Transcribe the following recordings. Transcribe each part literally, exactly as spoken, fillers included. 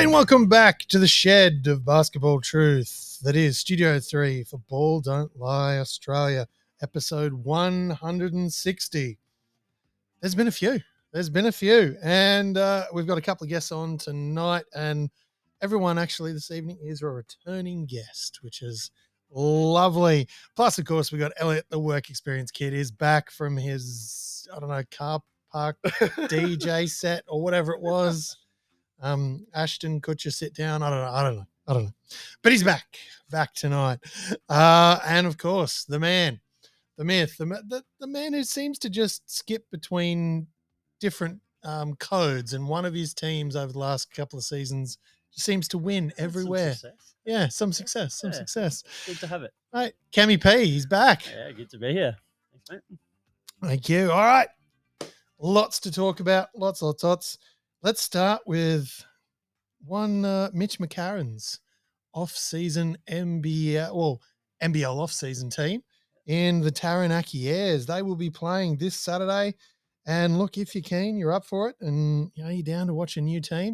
right, and welcome back to the shed of basketball truth. That is Studio three for Ball Don't Lie Australia, episode one hundred sixty. There's been a few. There's been a few. And uh, we've got a couple of guests on tonight. And everyone actually this evening is a returning guest, which is lovely. Plus, of course, we got Elliot, the work experience kid, is back from his, I don't know, car park D J set or whatever it was. Um, Ashton, could you sit down? I don't know. I don't know. I don't know. But he's back, back tonight. Uh, and of course, the man, the myth, the, the, the man who seems to just skip between different um, codes. And one of his teams over the last couple of seasons seems to win everywhere. Some yeah, some success, some yeah. success. Good to have it. Right, Cammy P, he's back. Yeah, good to be here. Thanks, mate. Thank you. All right. Lots to talk about. Lots, lots, lots. Let's start with one uh, Mitch McCarron's off-season N B L, well, N B L off-season team in the Taranaki Airs. They will be playing this Saturday. And look, if you're keen, you're up for it, and you know you're down to watch a new team,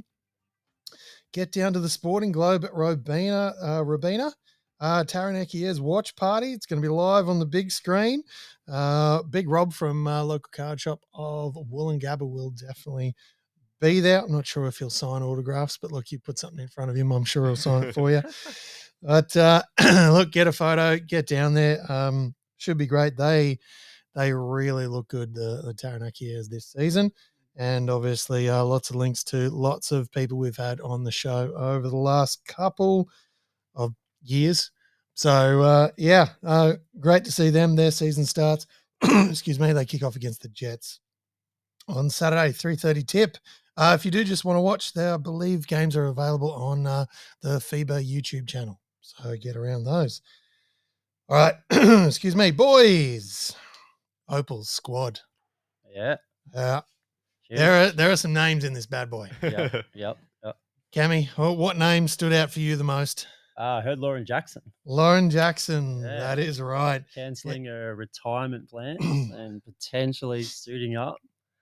get down to the Sporting Globe at Robina, uh, Robina, uh, Taranaki Airs watch party. It's going to be live on the big screen. Uh, Big Rob from uh, local card shop of Wollongabba will definitely be there. I'm not sure if he'll sign autographs, but look, you put something in front of him, I'm sure he'll sign it for you. But uh, look, get a photo, get down there. Um, should be great. They they really look good, the, the Taranaki Airs this season. And obviously uh, lots of links to lots of people we've had on the show over the last couple of years. So, uh, yeah, uh, great to see them. Their season starts. Excuse me. They kick off against the Jets on Saturday, three thirty tip. Uh, if you do just want to watch, there, I believe games are available on uh, the FIBA YouTube channel. So get around those. All right. Excuse me. Boys. Opal's squad. Yeah. Uh, Huge. there are there are some names in this bad boy. Yep. Yep. Yep. Cammy, oh, what name stood out for you the most? Uh, I heard Lauren Jackson Lauren Jackson. Yeah. That is right. cancelling yeah. her retirement plans and potentially suiting up.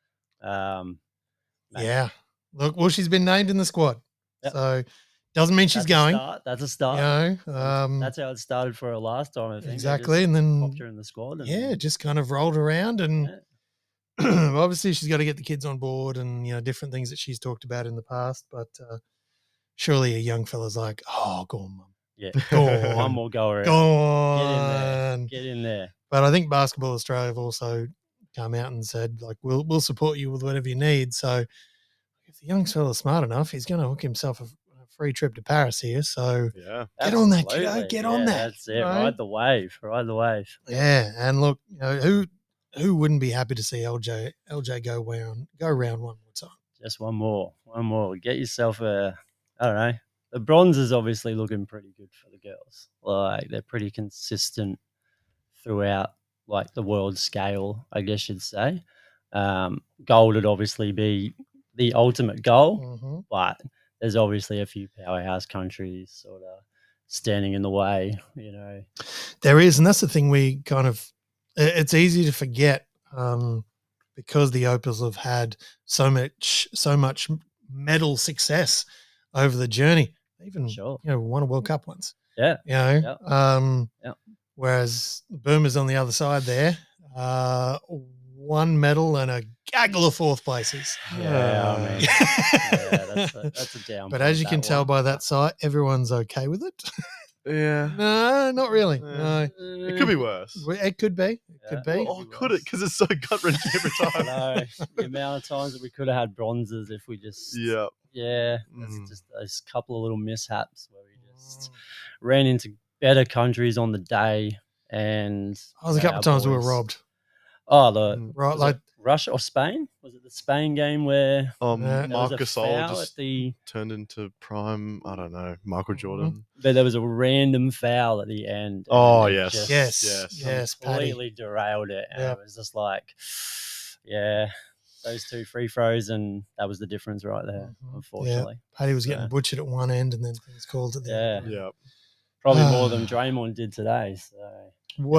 Um, mate. Yeah. Look, well, she's been named in the squad. Yep. So doesn't mean she's That's going. A start. That's a start. You know, um, That's how it started for her last time, I think. Exactly. And then popped her in the squad. And yeah, then, just kind of rolled around. And yeah. obviously she's got to get the kids on board and, you know, different things that she's talked about in the past. But uh, surely a young fella's like, oh, go on, mum. Yeah. Go on. One more go around. Go on. Get in there. Get in there. But I think Basketball Australia have also come out and said, like, we'll we'll support you with whatever you need. So if the young fella's smart enough, he's going to hook himself a, a free trip to Paris here. So yeah, get on that, Absolutely. kiddo. Get yeah, on that. That's it. Right? Ride the wave. Ride the wave. Yeah, and look, you know, who who wouldn't be happy to see L J L J go round go round one more time? Just one more. One more. Get yourself a, I don't know. The bronze is obviously looking pretty good for the girls. Like, they're pretty consistent throughout, like, the world scale, I guess you'd say. Um, gold would obviously be the ultimate goal, Mm-hmm. but there's obviously a few powerhouse countries sort of standing in the way, you know. There is, and that's the thing we kind of – it's easy to forget um, because the Opals have had so much so much medal success over the journey. They even Sure. you know, won a World Cup once. Yeah. You know, Yep. um, Yep. whereas Boomers on the other side there, uh, one medal and a gaggle of fourth places. Yeah, I mean, yeah, that's a, that's a down. But point, as you can that tell one. by that site, everyone's okay with it. yeah. No, not really. Yeah. No, It could be worse. Well, it could be. It Yeah. could be. Well, oh, could it? Because it's so gut wrenching every I time. know the amount of times that we could have had bronzes if we just yeah. yeah, Mm. it's just those couple of little mishaps where we just ran into better countries on the day, and I was a you know, couple our of times we were boys- robbed. Oh, the Mm. Right, was like it Russia or Spain? Was it the Spain game where Um, Yeah. there was a Marcus foul Gasol at just the? turned into prime, I don't know, Michael Mhm. Jordan. But there was a random foul at the end. and Oh, it yes. just yes, yes. yes, Paddy. completely derailed it, and Yeah. it was just like, yeah, those two free throws, and that was the difference right there. Mhm. Unfortunately, Paddy was getting Yeah. butchered at one end and then things called at the Yeah. end. Yeah. probably more than Draymond did today. So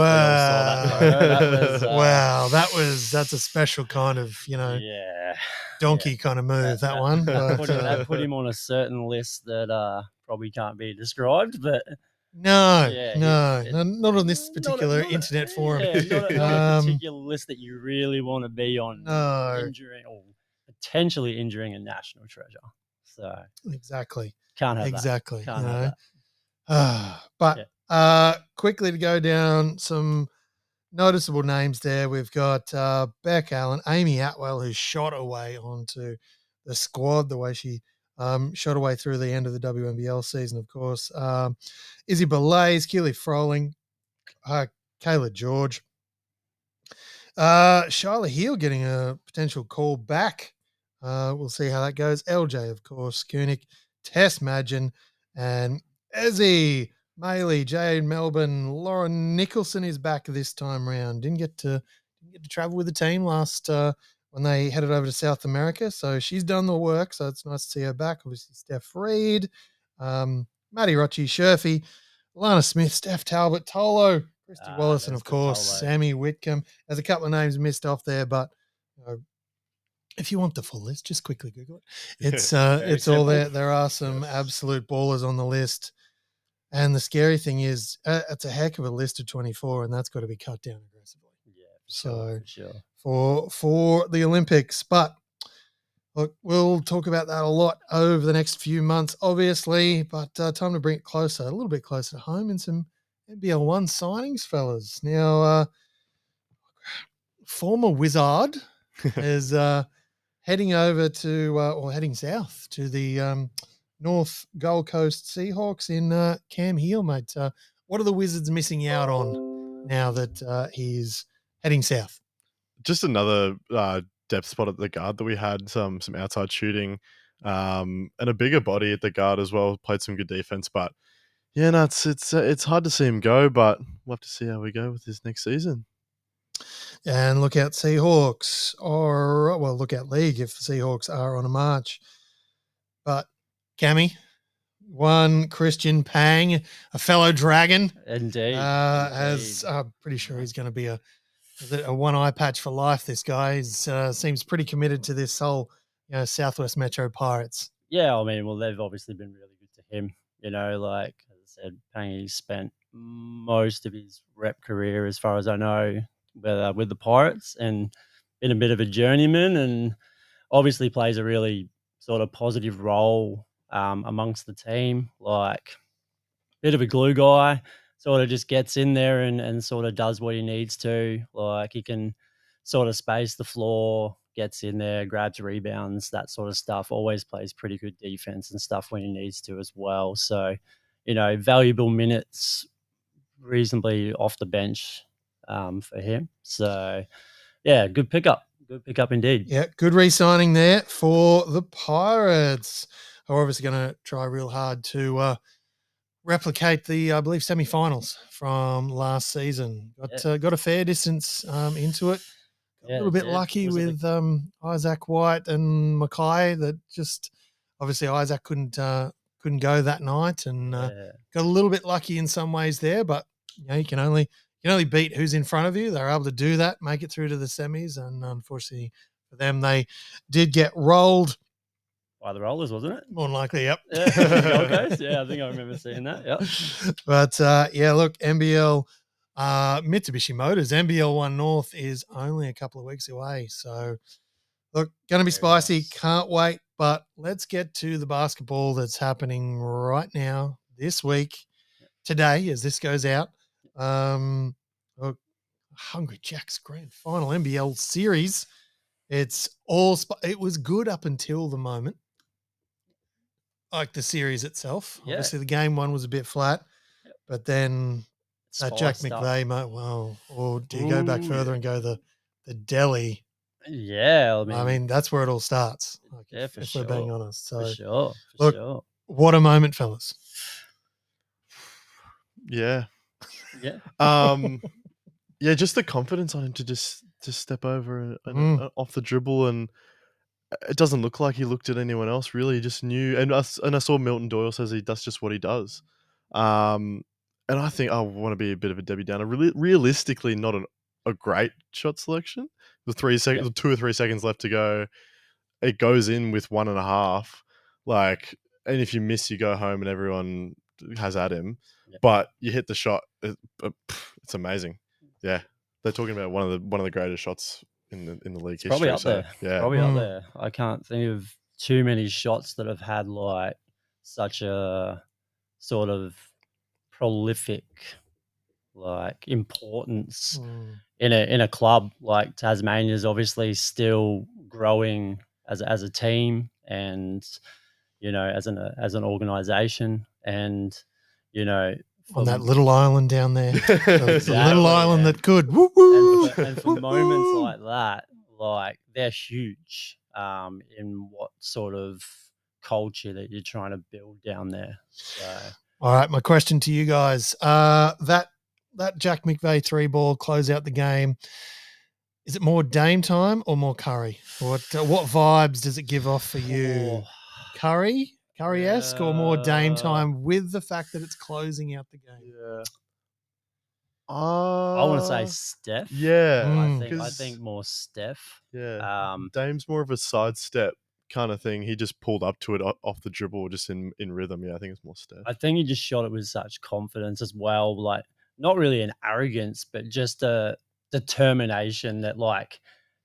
Wow. that photo, that was, uh, wow, that was that's a special kind of, you know, yeah, donkey kind of move, That- that, that- one. that But, put, him, uh, that put him on a certain list that uh, probably can't be described, but no, yeah, he- no, it- no, not on this not a- particular not a- internet forum. Yeah, not a, not a Um, particular list that you really want to be on. No. Injuring or potentially injuring a national treasure. So Exactly. can't have Exactly. that. Can't you have know. that. Ah, but Yeah. uh, quickly to go down some noticeable names there. We've got uh, Beck Allen, Amy Atwell, who shot away onto the squad the way she um, shot away through the end of the W N B L season, of course. Um, Izzy Belays, Keely Froling, uh, Kayla George. Uh, Shyla Heel getting a potential call back. Uh, we'll see how that goes. L J, of course, Kunik, Tess Madgen, and Ezzy, Maley, Jade Melbourne, Lauren Nicholson is back this time round. Didn't get to didn't get to travel with the team last uh, when they headed over to South America, so she's done the work. So it's nice to see her back. Obviously, Steph Reed, um, Maddie Rochi, Sherfy, Lana Smith, Steph Talbot, Tolo, Christy Ah, Wallace, and there's of the course Tolo. Sammy Whitcomb. There's a couple of names missed off there, but you know, if you want the full list, just quickly Google it. It's uh, Very it's all simple. there. There are some absolute ballers on the list, and the scary thing is, uh, it's a heck of a list of twenty-four, and that's got to be cut down aggressively Yeah, for So- sure, for sure. for for the Olympics. But look, we'll talk about that a lot over the next few months, obviously. But uh, time to bring it closer, a little bit closer to home, in some N B L one signings, fellas. Now, uh, former Wizard is uh, heading over to, uh, or heading south to the um, North Gold Coast Seahawks in uh, Cam Heel, mate. Uh, what are the Wizards missing out on now that uh, he's heading south? Just another uh, depth spot at the guard that we had, some some outside shooting, um, and a bigger body at the guard as well. Played some good defense, but yeah, no, it's it's uh, it's hard to see him go. But we'll have to see how we go with this next season. And look out Seahawks, or well, look out League if the Seahawks are on a march. But Cammy, one Christian Pang, a fellow Dragon, Indeed. uh, has. indeed. I'm pretty sure he's going to be a is it a one eye patch for life. This guy He's, uh, seems pretty committed to this whole, you know, Southwest Metro Pirates. Yeah, I mean, well, they've obviously been really good to him. You know, like as I said, Pangy spent most of his rep career, as far as I know, with, uh, with the Pirates, and been a bit of a journeyman, and obviously plays a really sort of positive role um, amongst the team. Like, bit of a glue guy, sort of just gets in there and, and sort of does what he needs to. Like, he can sort of space the floor, gets in there, grabs rebounds, that sort of stuff. Always plays pretty good defense and stuff when he needs to as well. So, you know, valuable minutes, reasonably off the bench um, for him. So, yeah, good pickup. Good pickup indeed. Yeah, good re-signing there for the Pirates. Are obviously going to try real hard to uh, replicate the, I believe, semi-finals from last season. Got Yeah. uh, got a fair distance um, into it. Got Yeah, a little bit it did. lucky Was it the- with um, Isaac White and Mackay. That just obviously Isaac couldn't uh, couldn't go that night, and uh, Yeah. got a little bit lucky in some ways there. But you know, you can only you can only beat who's in front of you. They're able to do that, make it through to the semis, and unfortunately for them, they did get rolled. By the Rollers, wasn't it? More than likely, yep. Yeah, Gold Coast. Yeah, I think I remember seeing that. Yeah. But uh, yeah, look, N B L uh, Mitsubishi Motors N B L One North is only a couple of weeks away. So look, going to be Very spicy. nice. Can't wait. But let's get to the basketball that's happening right now, this week, today, as this goes out. Um, look, Hungry Jack's grand final N B L series. It's all. Sp- it was good up until the moment. Like the series itself. Yeah. Obviously, the game one was a bit flat, but then that Jack Spiced up. McVeigh, mate, well, or do you go back Ooh, further yeah. and go the the Delhi? Yeah, I mean, I mean, that's where it all starts. Like, Yeah, if, for if we're being sure. honest. So, for sure, for look, sure. what a moment, fellas! Yeah. Yeah, Um, yeah, just the confidence on him to just just step over and, and, Mm. uh, off the dribble, and it doesn't look like he looked at anyone else really. He just knew, and us, and I saw Milton Doyle says he that's just what he does. Um, and I think I want to be a bit of a Debbie Downer. Really, realistically, not an, a great shot selection. The three seconds, two or three seconds left to go. it goes in with one and a half, like, and if you miss, you go home and everyone has at him. Yeah. But you hit the shot, it, uh, pff, it's amazing. Yeah, they're talking about one of the one of the greatest shots in the in the league It's history. probably up so, there. Yeah, Probably up Mm. there. I can't think of too many shots that have had like such a sort of prolific like importance Mm. in a in a club. Like Tasmania's obviously still growing as as a team and you know as an as an organization and you know On that from- little island down there. It's a Exactly, little island yeah. that could. Woo woo. and for, and for woo, moments woo. like that, like they're huge um, in what sort of culture that you're trying to build down there. So All right, my question to you guys: uh, that that Jack McVeigh three ball close out the game. Is it more Dame time or more Curry? What uh, what vibes does it give off for you? oh, Curry, Curry esque, or more Dame Uh, time with the fact that it's closing out the game? yeah. I want to say Uh, Steph. yeah, Mm. I think I 'cause- think more Steph. yeah. Um, Dame's more of a sidestep kind of thing. He just pulled up to it o- off the dribble, just in in rhythm. Yeah, I think it's more Steph. I think he just shot it with such confidence as well. Like not really an arrogance, but just a determination that like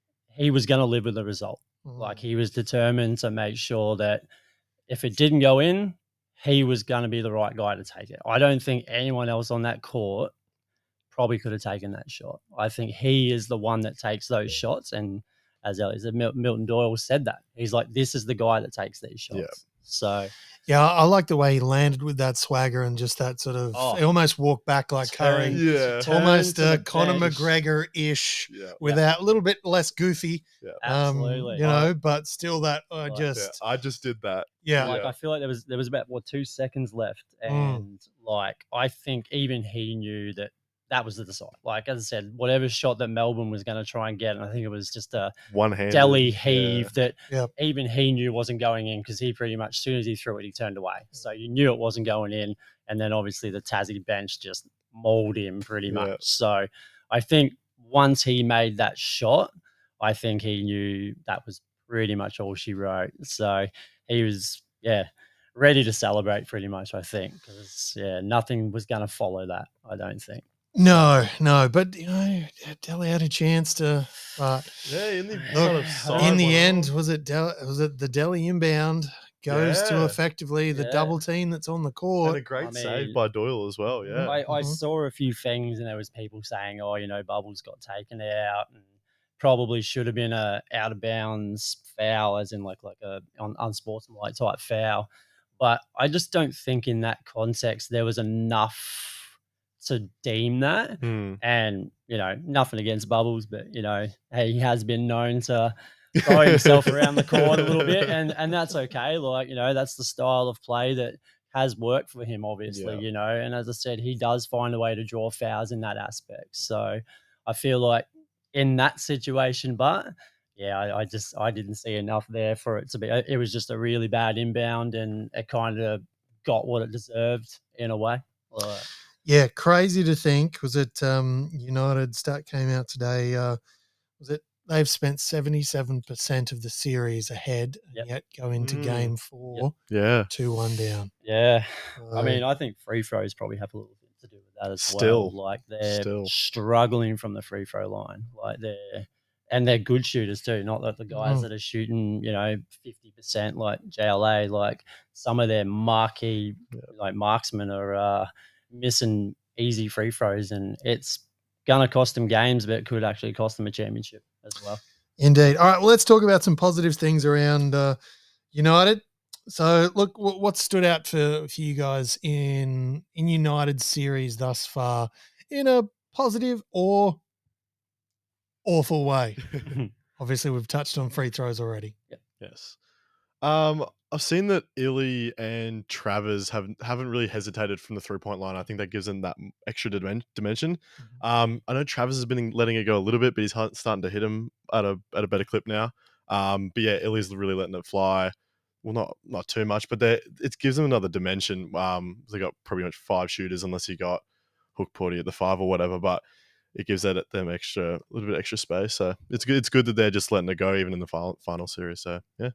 he was going to live with the result. Like Mm. he was determined to make sure that if it didn't go in, he was going to be the right guy to take it. I don't think anyone else on that court probably could have taken that shot. I think he is the one that takes those shots. And as Elliot said, Mil- Milton Doyle said that. He's like, this is the guy that takes these shots. Yeah. So Yeah, I like the way he landed with that swagger and just that sort of. Oh. He almost walked back like Curry, turned- Yeah. turned almost to uh, the Conor bench. McGregor ish, Yeah, without a little bit less goofy. yeah. Um, Absolutely. you know, but still that I Like- just yeah. I just did that. yeah. Like Yeah. I feel like there was there was about what two seconds left, Mm. and like I think even he knew that that was the decide. Like as I said, whatever shot that Melbourne was going to try and get, and I think it was just a One hand. deli heave that Yep. even he knew wasn't going in because he pretty much as soon as he threw it, he turned away. So you knew it wasn't going in, and then obviously the Tassie bench just mauled him pretty Yeah. much. So I think once he made that shot, I think he knew that was pretty much all she wrote. So he was, yeah, ready to celebrate pretty much, I think, because, yeah, nothing was going to follow that, I don't think. No, no, but you know, Delhi had a chance to. But Yeah, in the Look, kind of in side in the one end, off. was it Del- was it the Delhi inbound goes to Yeah. effectively the Yeah. double team that's on the and court. a great I save mean- by Doyle as well. Yeah, I, I Mhm. saw a few things, and there was people saying, "Oh, you know, Bubbles got taken out, and probably should have been a out of bounds foul, as in like like a un- unsportsmanlike type foul." But I just don't think in that context there was enough to deem that. Hmm. And you know, nothing against Bubbles, but you know, hey, he has been known to throw himself around the court a little bit, and and that's okay. Like you know, that's the style of play that has worked for him, obviously. Yeah. You know, and as I said, he does find a way to draw fouls in that aspect. So I feel like in that situation, but yeah, I, I just I didn't see enough there for it to be. It was just a really bad inbound, and it kind of got what it deserved in a way. Like, Yeah, crazy to think. Was it um, United stat came out today? Uh, was it they've spent seventy-seven percent of the series ahead and Yep. yet go into Mm. game four, yeah. two one down. yeah, I So, mean, I think free throws probably have a little bit to do with that as Still. well. Like they're Still. struggling from the free throw line. Like they're and they're good shooters too. Not that the guys Mm. that are shooting, you know, fifty percent like J L A. Like some of their marquee like marksmen are uh, missing easy free throws, and it's gonna cost them games, but it could actually cost them a championship as well. indeed. All right, well, let's talk about some positive things around uh, United. So, look, wh- what stood out for, for you guys in in United series thus far, in a positive or awful way? Obviously, we've touched on free throws already. Yes. Um, I've seen that Illy and Travers haven't haven't really hesitated from the three point line. I think that gives them that m- extra dimen- dimension. Mhm. Um, I know Travers has been letting it go a little bit, but he's hu- starting to hit him at a at a better clip now. Um, but yeah, Illy's really letting it fly. Well, not not too much, but they it gives them another dimension. Um, they got pretty much five shooters, unless you got Hook Porty at the five or whatever. But it gives that them extra, a little bit extra space. So it's good. It's good that they're just letting it go even in the final final series. So yeah,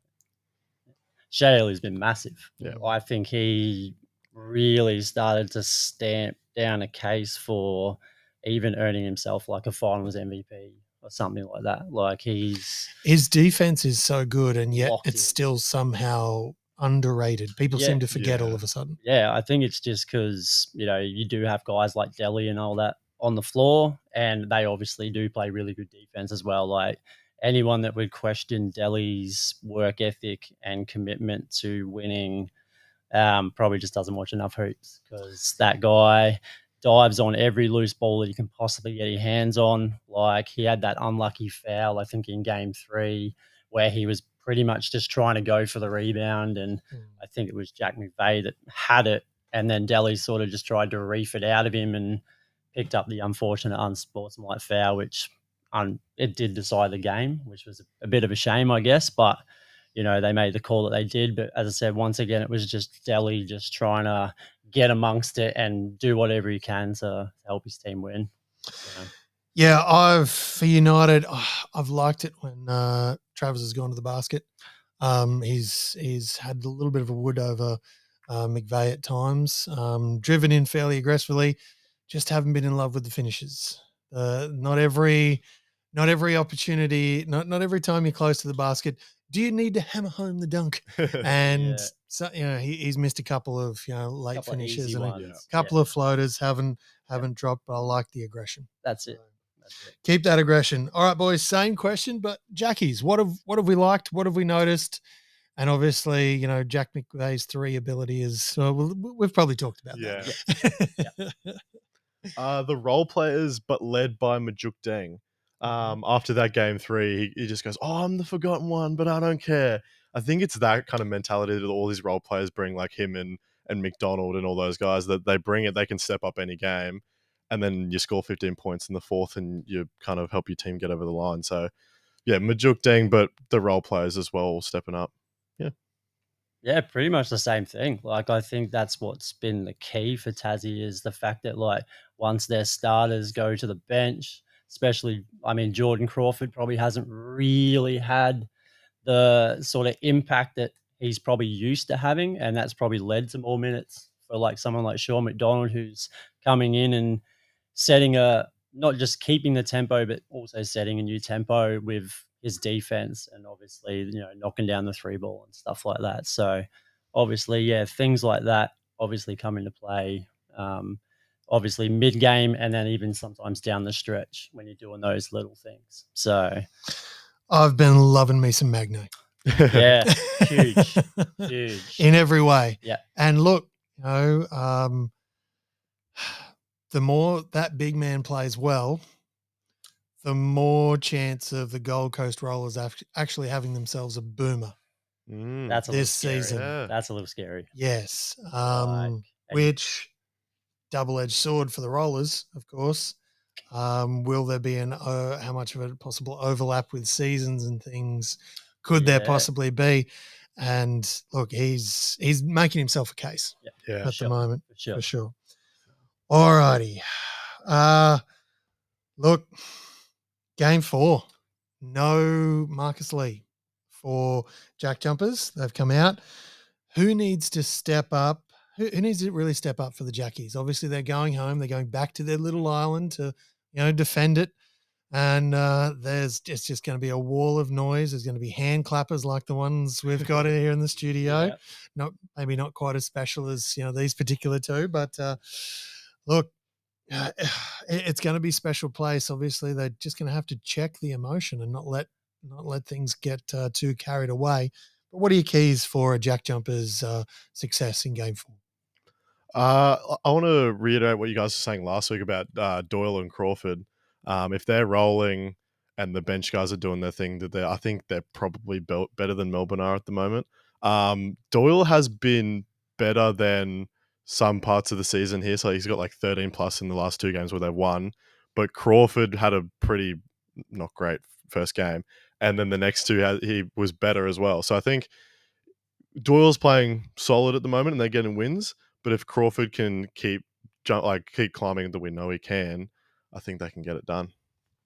Shea has been massive. Yeah. I think he really started to stamp down a case for even earning himself like a finals M V P or something like that. Like he's His defense is so good, and yet Locked it's in. still somehow underrated. People Yeah. seem to forget all Yeah. of a sudden. Yeah, I think it's just because, you know, you do have guys like Delhi and all that on the floor, and they obviously do play really good defense as well. Like anyone that would question Delhi's work ethic and commitment to winning um, probably just doesn't watch enough hoops, because that guy dives on every loose ball that he can possibly get his hands on. Like he had that unlucky foul, I think, in game three, where he was pretty much just trying to go for the rebound. And Mm. I think it was Jack McVeigh that had it. And then Delhi sort of just tried to reef it out of him and picked up the unfortunate unsportsmanlike foul, which um, it did decide the game, which was a bit of a shame, I guess. But, you know, they made the call that they did. But as I said, once again, it was just Delhi just trying to get amongst it and do whatever he can to help his team win. You know? Yeah, I've for United, oh, I've liked it when uh, Travers has gone to the basket. Um, he's he's had a little bit of a wood over uh, McVeigh at times, um, driven in fairly aggressively. Just haven't been in love with the finishes. Uh, not every, not every opportunity, not not every time you're close to the basket, do you need to hammer home the dunk? And Yeah. so, you know, he, he's missed a couple of you know late Couple of finishes easy and a ones. couple Yeah, of floaters haven't haven't dropped. But I like the aggression. that's it. That's it. Keep that aggression. All right, boys. Same question, but Jackie's. What have what have we liked? What have we noticed? And obviously, you know, Jack McVeigh's three ability is. Uh, we'll, we've probably talked about Yeah. that. Uh, the role players, but led by Majuk Deng. Um, after that game three, he, he just goes, "Oh, I'm the forgotten one, but I don't care." I think it's that kind of mentality that all these role players bring, like him and and McDonald and all those guys, that they bring it. They can step up any game, and then you score fifteen points in the fourth, and you kind of help your team get over the line. So, yeah, Majuk Deng, but the role players as well stepping up. Yeah, pretty much the same thing. Like, I think that's what's been the key for Tassie, is the fact that, like, once their starters go to the bench, especially, I mean, Jordan Crawford probably hasn't really had the sort of impact that he's probably used to having, and that's probably led to more minutes for, like, someone like Sean McDonald, who's coming in and setting a, not just keeping the tempo, but also setting a new tempo with his defense, and obviously, you know, knocking down the three ball and stuff like that. So obviously, yeah, things like that obviously come into play. Um, obviously mid game, and then even sometimes down the stretch when you're doing those little things. So I've been loving me some Magno. yeah, huge, huge. In every way. Yeah. And look, you know, um, the more that big man plays well, the more chance of the Gold Coast Rollers act- actually having themselves a boomer. Mm. That's a This little scary. season. Yeah. That's a little scary. Yes. Like, Um, and- which double-edged sword for the Rollers, of course. Um, will there be an uh, how much of a possible overlap with seasons and things? Could there Yeah. possibly be? And look, he's he's making himself a case Yeah. at sure, the moment for sure. for sure. All righty. Uh, look, game four. No Marcus Lee for Jack Jumpers. They've come out. Who needs to step up? Who, who needs to really step up for the Jackies? Obviously, they're going home. They're going back to their little island to, you know, defend it. And uh, there's it's just going to be a wall of noise. There's going to be hand clappers like the ones we've got here in the studio. Yeah. Not maybe not quite as special as you know these particular two, but uh, look, uh, it- it's going to be special place. Obviously, they're just going to have to check the emotion and not let not let things get uh, too carried away. But what are your keys for a Jack Jumpers uh, success in Game Four? Uh, I want to reiterate what you guys were saying last week about uh, Doyle and Crawford. Um, if they're rolling and the bench guys are doing their thing, that they I think they're probably built better than Melbourne are at the moment. Um, Doyle has been better than some parts of the season here, so he's got like thirteen plus in the last two games where they've won. But Crawford had a pretty not great first game, and then the next two he was better as well. So I think Doyle's playing solid at the moment, and they're getting wins. But if Crawford can keep jump like keep climbing the win, no, he can. I think they can get it done.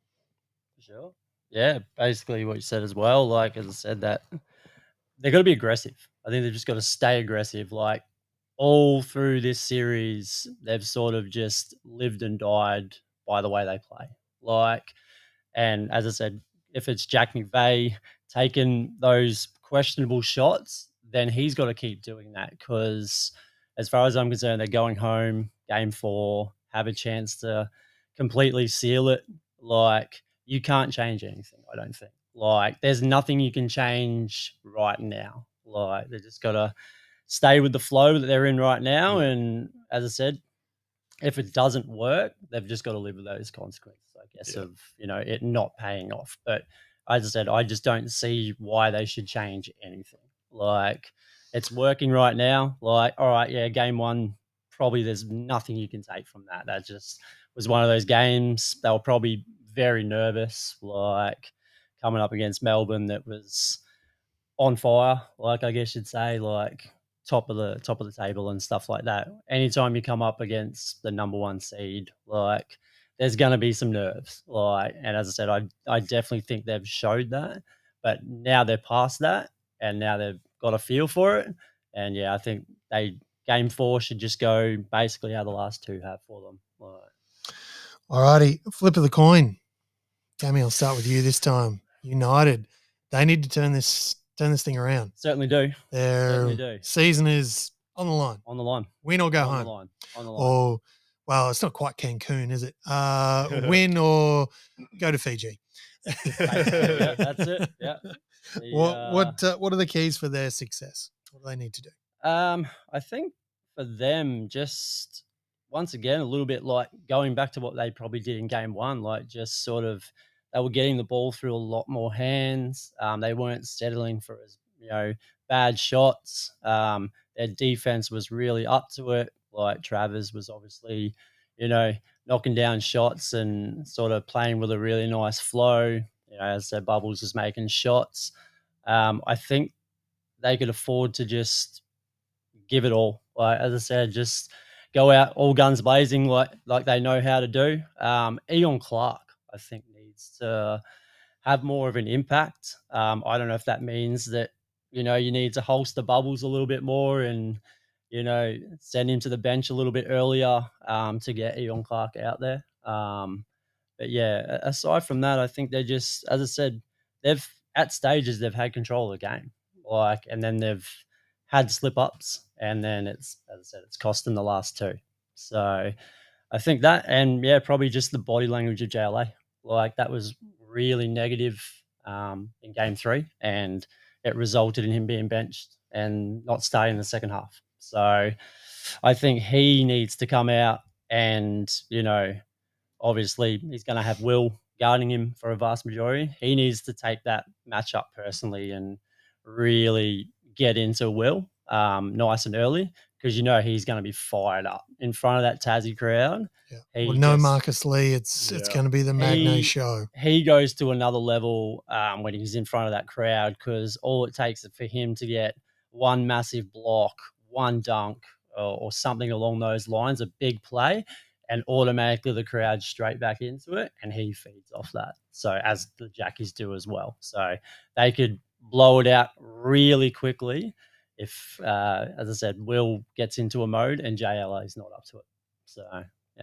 For sure. Yeah, basically what you said as well. Like, as I said, that they've got to be aggressive. I think they've just got to stay aggressive. Like, all through this series, they've sort of just lived and died by the way they play. Like, and as I said, if it's Jack McVeigh taking those questionable shots, then he's got to keep doing that, because as far as I'm concerned, they're going home, game four, have a chance to completely seal it. Like, you can't change anything, I don't think. Like, there's nothing you can change right now. Like, they just got to stay with the flow that they're in right now. And as I said, if it doesn't work, they've just got to live with those consequences, I guess, yeah. of, you know, it not paying off. But as I said, I just don't see why they should change anything. Like, it's working right now. Like, all right, yeah, game one, probably there's nothing you can take from that. That just was one of those games. They were probably very nervous, like coming up against Melbourne that was on fire, like I guess you'd say, like top of the top of the table and stuff like that. Anytime you come up against the number one seed, like there's going to be some nerves. Like, and as I said, I I definitely think they've showed that, but now they're past that, and now they've got a feel for it. And yeah, I think they game four should just go basically how the last two have for them. Like, all righty, flip of the coin. Cammy, I'll start with you this time. United, they need to turn this turn this thing around. Certainly do. Their Certainly do. season is on the line. On the line. Win or go on home. The line. On the line. Or, well, it's not quite Cancun, is it? Uh, win or go to Fiji. Yeah, that's it. Yeah. The, what uh, what uh, what are the keys for their success? What do they need to do? Um, I think for them, just once again, a little bit like going back to what they probably did in game one, like just sort of they were getting the ball through a lot more hands. Um, they weren't settling for as you know bad shots. Um, their defense was really up to it. Like Travers was obviously, you know, knocking down shots and sort of playing with a really nice flow. You know, as their Bubbles was making shots. Um, I think they could afford to just give it all. Like as I said, just go out all guns blazing, like like they know how to do. Um, Eon Clark, I think, needs to have more of an impact. Um, I don't know if that means that you know you need to holster Bubbles a little bit more and you know send him to the bench a little bit earlier um, to get Eon Clark out there. Um, but yeah, aside from that, I think they're just, as I said, they've at stages they've had control of the game, like, and then they've had slip ups, and then it's, as I said, it's cost them the last two. So I think that, and yeah, probably just the body language of J L A, like that was really negative um, in game three, and it resulted in him being benched and not starting in the second half. So I think he needs to come out and, you know, obviously he's going to have Will guarding him for a vast majority. He needs to take that matchup personally and really get into Will um, nice and early, because you know he's going to be fired up in front of that Tassie crowd. Yeah. Well, no just, Marcus Lee. It's yeah. it's going to be the Magnay he, show. He goes to another level um, when he's in front of that crowd, because all it takes for him to get one massive block, one dunk, or, or something along those lines, a big play, and automatically the crowd straight back into it, and he feeds off that. So as the Jackies do as well. So they could blow it out really quickly if, uh, as I said, Will gets into a mode and J L A is not up to it. So, yeah.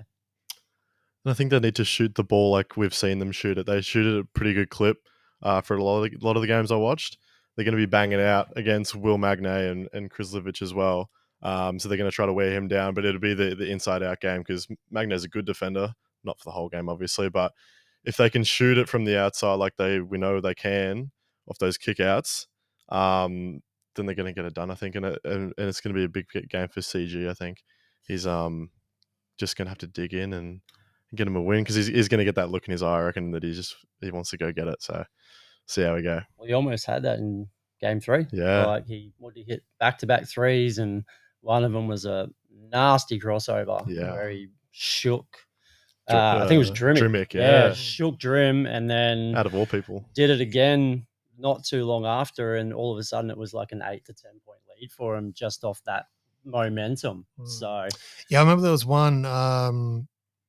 I think they need to shoot the ball like we've seen them shoot it. They shoot it at a pretty good clip uh, for a lot of the, a lot of the games I watched. They're going to be banging out against Will Magnay and, and Krislovic as well. Um, so they're going to try to wear him down, but it'll be the, the inside-out game because Magnay's a good defender, not for the whole game, obviously, but if they can shoot it from the outside like they we know they can off those kickouts, um, then they're going to get it done, I think, and, it, and, and it's going to be a big game for C G, I think. He's um just going to have to dig in and get him a win because he's, he's going to get that look in his eye, I reckon, that he just he wants to go get it, so see how we go. Well, he almost had that in game three. Yeah. Like he, what did he hit back-to-back threes, and one of them was a nasty crossover yeah. where he shook. Uh, uh, I think it was Drimmick. Drimmick, yeah. yeah. Shook Drim, and then out of all people, did it again not too long after, and all of a sudden it was like an eight to ten point lead for him just off that momentum. Mm. So yeah, I remember there was one. Um,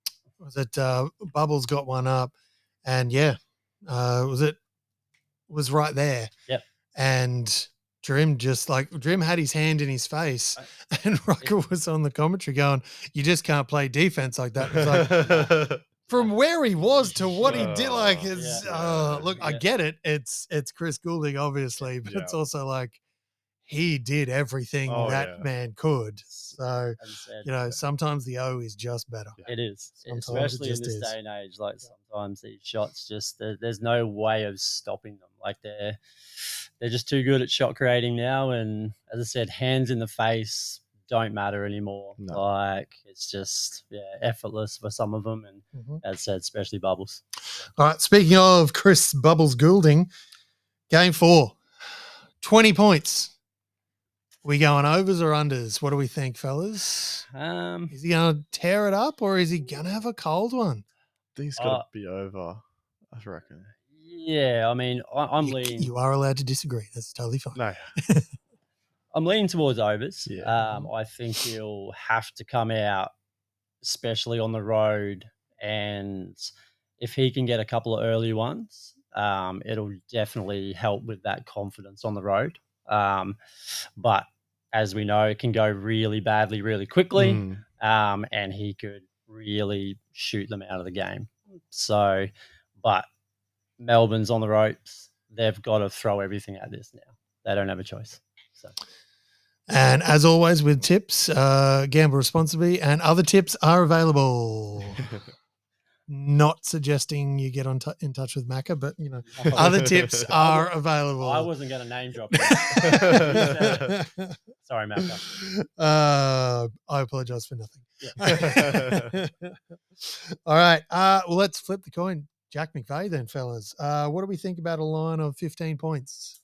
was it uh, Bubbles got one up, and yeah, uh, was it was right there. Yep. And Drim just like Drim had his hand in his face, and Rucker was on the commentary going, "You just can't play defense like that." It's like, from where he was to what he did, like, it's Yeah. uh, look, I Yeah. get it. It's it's Chris Goulding, obviously, but it's Yeah. also like he did everything Oh, that yeah. man could. So As I said, you know, sometimes the O is just better. it is, Sometimes it especially in just this is. day and age. Like sometimes these shots just there, there's no way of stopping them. Like they're they're just too good at shot creating now. And as I said, hands in the face don't matter anymore. No. Like it's just yeah effortless for some of them. And Mhm. as I said, especially Bubbles. All right. Speaking of Chris Bubbles Goulding, game four, twenty points. We going overs or unders? What do we think, fellas? Um, Is he going to tear it up or is he going to have a cold one? I think it's got to Uh, be over. I reckon. yeah, I mean, I, I'm you, leaning. you are allowed to disagree. That's totally fine. No. I'm leaning towards overs. Yeah. Um, I think he'll have to come out, especially on the road, and if he can get a couple of early ones, um, it'll definitely help with that confidence on the road. Um, but as we know, it can go really badly, really quickly, Mm. um, and he could really shoot them out of the game. So, but Melbourne's on the ropes. They've got to throw everything at this now. They don't have a choice. So. And as always with tips, uh, gamble responsibly, and other tips are available. Not suggesting you get on t- in touch with Macca, but you know, other tips are available. I wasn't going to name drop him. Sorry, Macca. Uh, I apologize for nothing. Yeah. All right. Uh, well, let's flip the coin. Jack McVeigh then, fellas. Uh, what do we think about a line of fifteen points?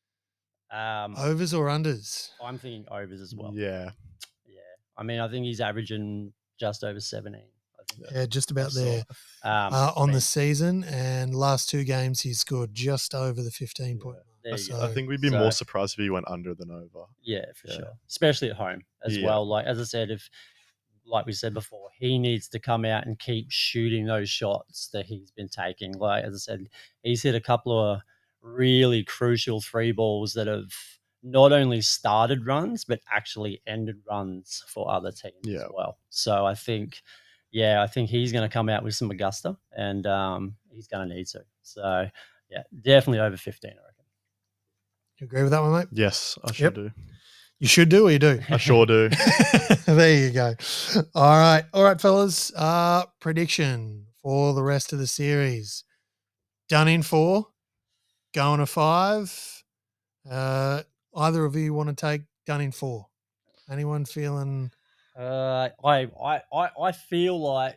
Um, Overs or unders? I'm thinking overs as well. Yeah. Yeah. I mean, I think he's averaging just over seventeen. I think. Yeah, just about saw. there. Um, Uh, on I mean, the season, and last two games he's scored just over the fifteen point mark. there you So, go. I think we'd be So- more surprised if he went under than over. Yeah, for Yeah. sure. Especially at home as Yeah. well. Like as I said, if like we said before, he needs to come out and keep shooting those shots that he's been taking. Like as I said, he's hit a couple of really crucial three balls that have not only started runs but actually ended runs for other teams Yeah. as well. So I think, yeah, I think he's going to come out with some Augusta, and um, he's going to need to. So yeah, definitely over fifteen, I reckon. you agree with that one, mate? Yes, I sure Yep. do. You should do or you do? I sure do. There you go. All right. All right, fellas. Uh, prediction for the rest of the series. Done in four, going to five. Uh, either of you want to take done in four? Anyone feeling Uh, I, I, I, I feel like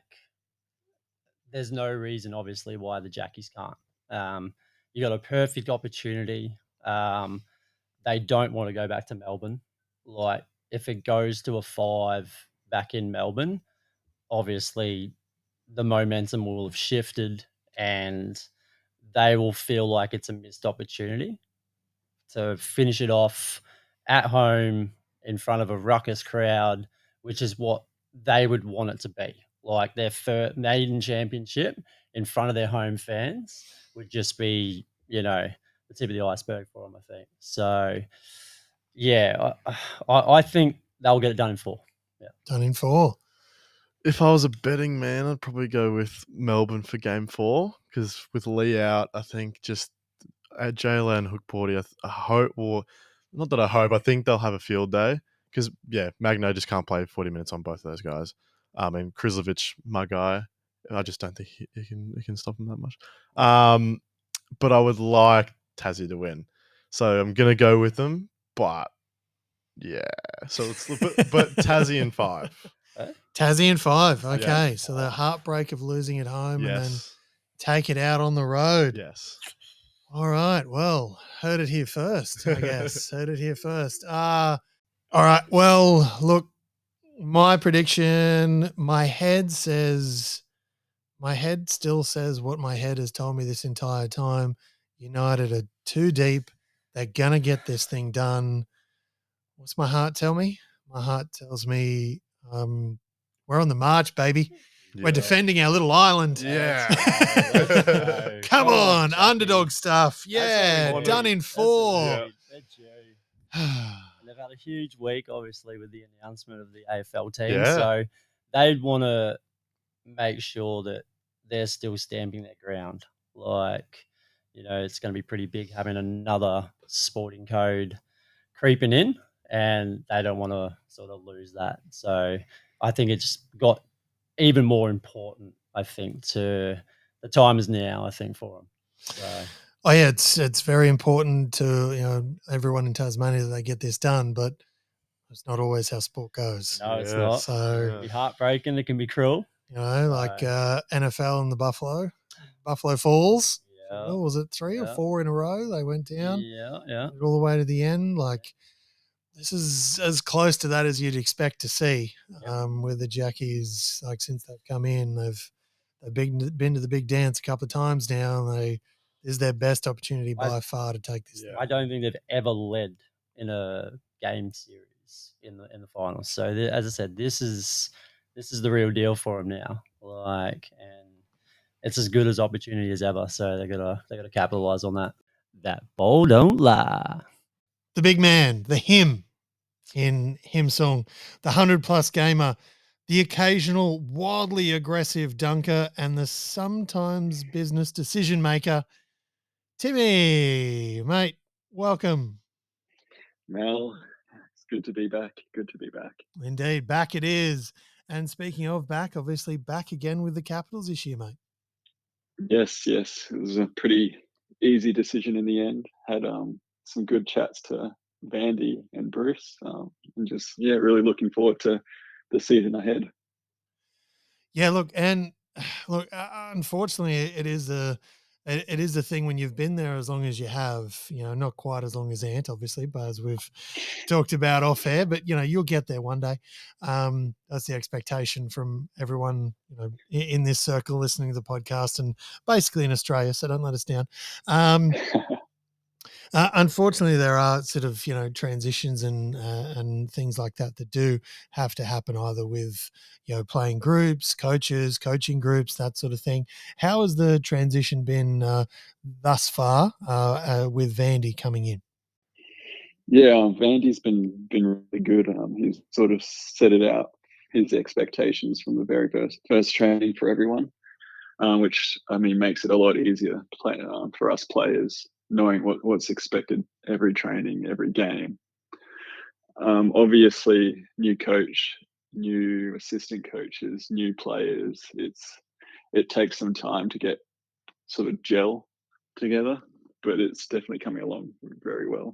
there's no reason, obviously, why the Jackies can't. Um, you got a perfect opportunity. Um, they don't want to go back to Melbourne. Like, if it goes to a five back in Melbourne, obviously the momentum will have shifted and they will feel like it's a missed opportunity to finish it off at home in front of a ruckus crowd, which is what they would want it to be. Like their first maiden championship in front of their home fans would just be, you know, the tip of the iceberg for them, I think. So, yeah, I, I, I think they'll get it done in four. Yeah. done in four? If I was a betting man, I'd probably go with Melbourne for game four because with Lee out, I think just at J L A and Hookporty, I, th- I hope, or not that I hope, I think they'll have a field day because, yeah, Magno just can't play forty minutes on both of those guys. Um, and Krislovic, my guy, I just don't think he, he can he can stop him that much. Um, but I would like Tassie to win, so I'm gonna go with them. But yeah, so it's but, but Tassie in five. Tassie in five. Yeah. Okay. So the heartbreak of losing at home and then Yes, take it out on the road. yes. All right. Well, heard it here first, I guess. heard it here first. Uh, all right. Well, look, my prediction, my head says, my head still says what my head has told me this entire time. United are too deep. They're going to get this thing done. What's my heart tell me? My heart tells me um, we're on the march, baby. We're defending our little island. Yeah. No, Come come on, on, Chucky. underdog stuff. That's all Yeah, we need. done in That's all we four. need. They're due. And they've had a huge week, obviously, with the announcement of the A F L team. Yeah. So they'd want to make sure that they're still stamping their ground. Like, you know, it's going to be pretty big having another sporting code creeping in, and they don't want to sort of lose that. So I think it's got even more important, I think, to the time is now, I think, for them. So. Oh yeah, it's it's very important to, you know, everyone in Tasmania that they get this done, but it's not always how sport goes. No, it's Yes. not. So, It can be heartbreaking. It can be cruel. you know, like Right. uh, N F L and the Buffalo, Buffalo Falls. Yeah. Well, was it three or Yeah. four in a row? They went down Yeah, yeah. all the way to the end. Like, this is as close to that as you'd expect to see. Yep. Um, with the Jackies, like since they've come in, they've they've been been to the big dance a couple of times now. And they this is their best opportunity I- by far to take this. Yeah. thing. I don't think they've ever led in a game series in the in the finals. So th- as I said, this is this is the real deal for them now. Like, and it's as good as opportunity as ever. So they gotta they gotta capitalize on that. That ball don't lie. The big man, the him in him song, the hundred plus gamer, the occasional wildly aggressive dunker, and the sometimes business decision maker, Timmy, mate. Welcome. Mel, it's good to be back. Good to be back. Indeed, back it is. And speaking of back, obviously back again with the Capitals this year, mate. Yes, yes. It was a pretty easy decision in the end. Had um, some good chats to Vandy and Bruce, um, and just yeah, really looking forward to the season ahead. Yeah, look, and look, uh, unfortunately, it is a it, it is the thing when you've been there as long as you have. You know, not quite as long as Ant, obviously, but as we've talked about off air. But you know, you'll get there one day. Um, that's the expectation from everyone, you know, in, in this circle listening to the podcast, and basically in Australia. So don't let us down. Um, Uh, unfortunately, there are sort of, you know, transitions and uh, and things like that that do have to happen either with, you know, playing groups, coaches, coaching groups, that sort of thing. How has the transition been uh, thus far uh, uh, with Vandy coming in? Yeah, um, Vandy's been been really good. Um, he's sort of set it out his expectations from the very first first training for everyone, um, which I mean makes it a lot easier play, um, for us players, knowing what, what's expected every training, every game. Um, obviously, new coach, new assistant coaches, new players. It's it takes some time to get sort of gel together, but it's definitely coming along very well.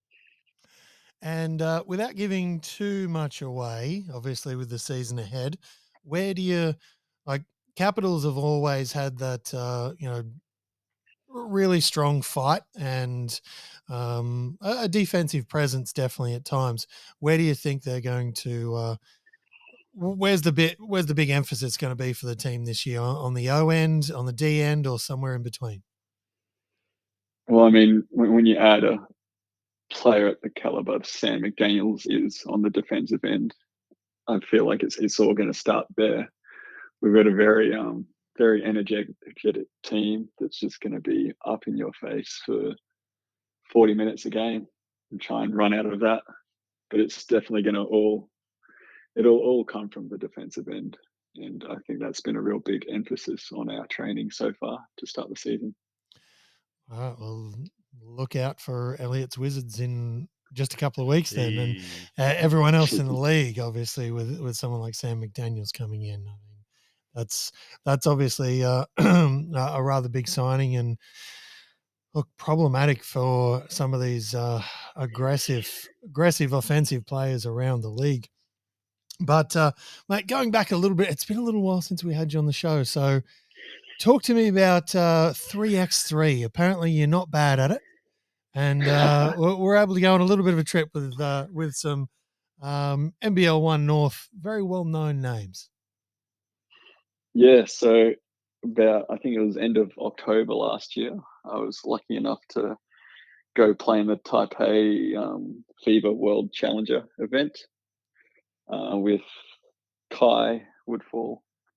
And uh, without giving too much away, obviously with the season ahead, where do you like? Capitals have always had that, uh, you know, really strong fight and um, a, a defensive presence, definitely at times. Where do you think they're going to? Uh, where's the bit? Where's the big emphasis going to be for the team this year? On, on the O end, on the D end, or somewhere in between? Well, I mean, when, when you add a player at the caliber of Sam McDaniels is on the defensive end, I feel like it's it's all going to start there. We've got a very um very energetic team that's just going to be up in your face for forty minutes a game and try and run out of that. But it's definitely going to all it'll all come from the defensive end, and I think that's been a real big emphasis on our training so far to start the season. All right, well, look out for Elliot's Wizards in just a couple of weeks then, and uh, everyone else in the league, obviously, with with someone like Sam McDaniels coming in. I mean, that's that's obviously uh, a rather big signing, and look, problematic for some of these uh, aggressive aggressive offensive players around the league. But uh, mate, going back a little bit, it's been a little while since we had you on the show, so. Talk to me about uh, three by three. Apparently, you're not bad at it, and uh, we're, we're able to go on a little bit of a trip with uh, with some um, N B L One North very well known names. Yeah, so about I think it was end of October last year. I was lucky enough to go play in the Taipei um, FIBA World Challenger event uh, with Kai Woodfall,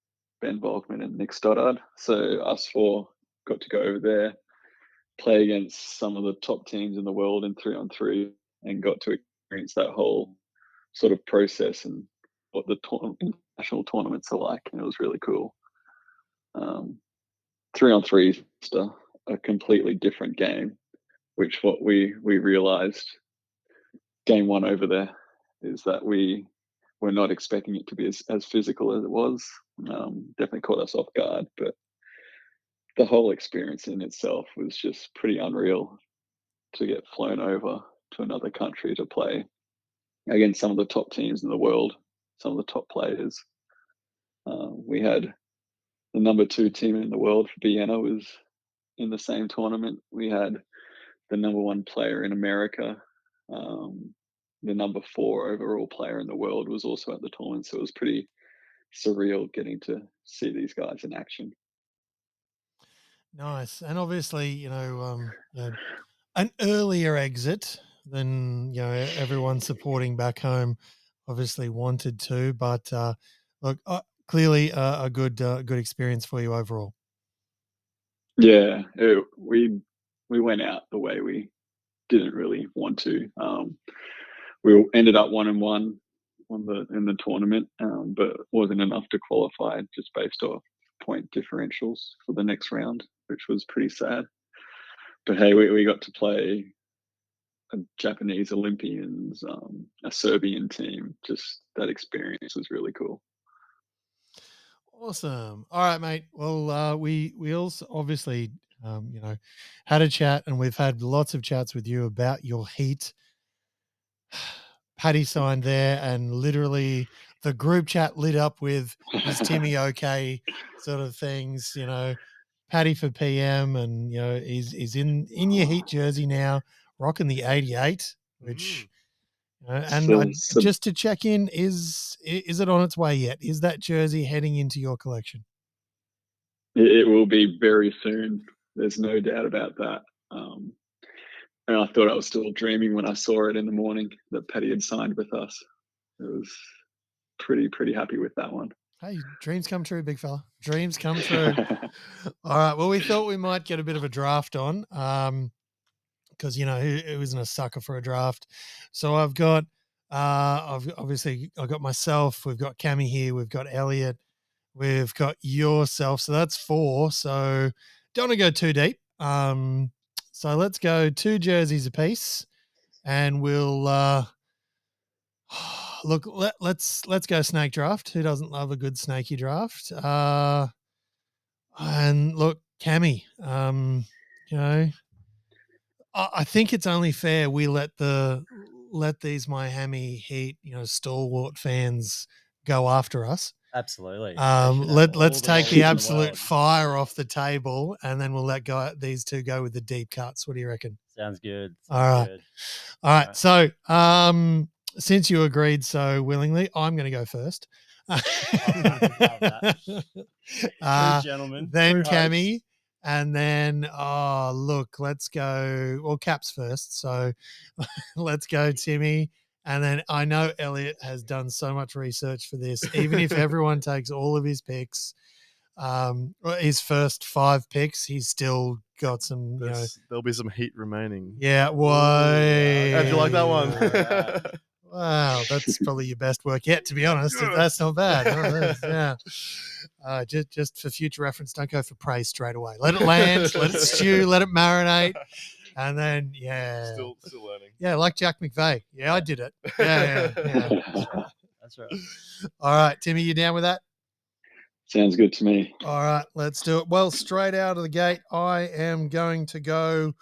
Ben Volkman and Nick Stoddard. So us four got to go over there, play against some of the top teams in the world in three on three, and got to experience that whole sort of process and what the tour- international tournaments are like. And it was really cool. Um, three on three is just a, a completely different game, which what we we realized game one over there is that we were not expecting it to be as, as physical as it was. Um, definitely caught us off guard, but the whole experience in itself was just pretty unreal to get flown over to another country to play against some of the top teams in the world, some of the top players. Uh, we had the number two team in the world for Vienna was in the same tournament. We had the number one player in America. Um, the number four overall player in the world was also at the tournament. So it was pretty surreal getting to see these guys in action. Nice. And obviously, you know, um, you know, an earlier exit than, you know, everyone supporting back home obviously wanted to, but uh, look, uh, clearly a, a good, uh, good experience for you overall. Yeah, it, we we went out the way we didn't really want to. Um, we ended up one and one on the in the tournament, um, but wasn't enough to qualify just based off point differentials for the next round, which was pretty sad. But hey, we, we got to play a Japanese Olympians, um, a Serbian team. Just that experience was really cool. Awesome. All right, mate. Well, uh, we we also obviously, um, you know, had a chat, and we've had lots of chats with you about your heat. Paddy signed there, and literally the group chat lit up with "Is Timmy okay?" sort of things. You know, Paddy for P M, and you know, he's he's in in your heat jersey now, rocking the eighty-eight, which. Mm. Uh, and So, I, so just to check in, is is it on its way yet? Is that jersey heading into your collection? it, it will be very soon. There's no doubt about that. Um, and I thought I was still dreaming when I saw it in the morning that Paddy had signed with us. It was pretty pretty happy with that one. Hey, dreams come true, big fella. Dreams come true. All right. Well, we thought we might get a bit of a draft on, um, because you know who, who isn't a sucker for a draft. So I've got, uh, I've obviously I've got myself. We've got Cammy here. We've got Elliot. We've got yourself. So that's four. So don't want to go too deep. Um, so let's go two jerseys apiece, and we'll uh, look. Let, let's let's go snake draft. Who doesn't love a good snaky draft? Uh, and look, Cammy. Um, you know, I, I think it's only fair we let the let these Miami Heat, you know, stalwart fans go after us. Absolutely. They Um, should have let all let's the take knowledge the in absolute world. fire off the table, and then we'll let go these two go with the deep cuts. What do you reckon? Sounds good. All Sounds right. good. All right. Right. So, um, since you agreed so willingly, I'm going to go first. Love that. Uh, True gentleman. then True Cammy, host. and then oh look, let's go. Well, Caps first. So let's go, Timmy. And then I know Elliot has done so much research for this. Even if everyone takes all of his picks, um, his first five picks, he's still got some, you know. There's- there'll be some heat remaining. Yeah, why? How'd you like that one? Alright. Wow, that's probably your best work yet, to be honest. That's not bad. Oh, that's- yeah. Uh, just, just for future reference, don't go for praise straight away. Let it land, let it stew, let it marinate, and then yeah, Still, still learning. yeah, like Jack McVeigh. Yeah, I did it. Yeah, yeah, yeah. That's right. That's right. All right, Timmy, you down with that? Sounds good to me. All right, let's do it. Well, straight out of the gate, I am going to go.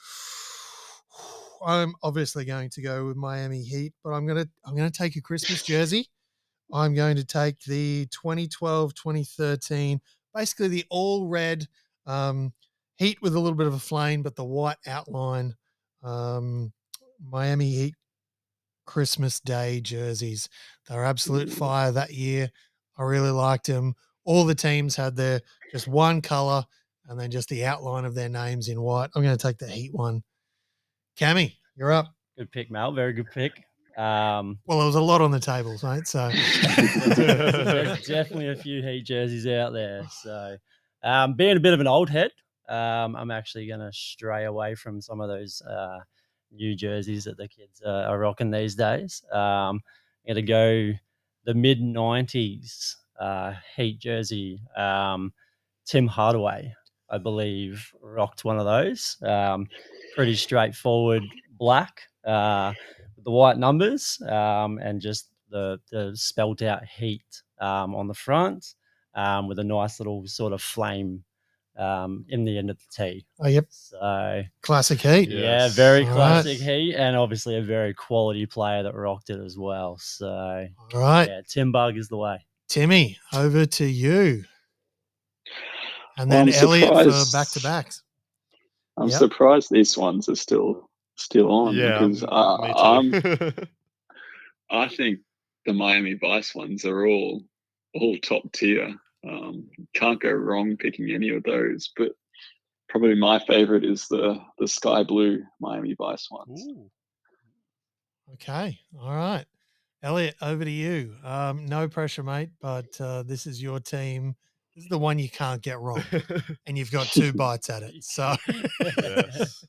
I'm obviously going to go with Miami Heat, but I'm gonna I'm gonna take a Christmas jersey. I'm going to take the twenty twelve twenty thirteen, basically the all red um, Heat with a little bit of a flame, but the white outline. Um, Miami Heat Christmas Day jerseys. They were absolute fire that year. I really liked them. All the teams had their just one color and then just the outline of their names in white. I'm going to take the Heat one. Cammy, you're up. Good pick, Mal. Very good pick. Um, Well, there was a lot on the tables, mate. So there's definitely a few Heat jerseys out there. So, um, being a bit of an old head, um, I'm actually going to stray away from some of those uh, new jerseys that the kids uh, are rocking these days. Um, I'm going to go the mid nineties uh, Heat jersey. Um, Tim Hardaway, I believe, rocked one of those. Um, pretty straightforward black uh, with the white numbers um, and just the, the spelt out Heat um, on the front um, with a nice little sort of flame um, in the end of the T. oh, yep, So classic Heat. yeah, Yes. very All classic right. Heat, and obviously a very quality player that rocked it as well. So All right, yeah, Tim Bug is the way. Timmy, over to you. And Well, then I'm Elliot for surprised- back to backs. I'm Yep. surprised these ones are still still on Yeah, because m- uh, me I'm too. I think the Miami Vice ones are all all top tier. Um, can't go wrong picking any of those. But probably my favorite is the the sky blue Miami Vice ones. Ooh. Okay. All right. Elliot, over to you. Um, no pressure, mate, but uh, this is your team. This is the one you can't get wrong, and you've got two bites at it. So, Yes.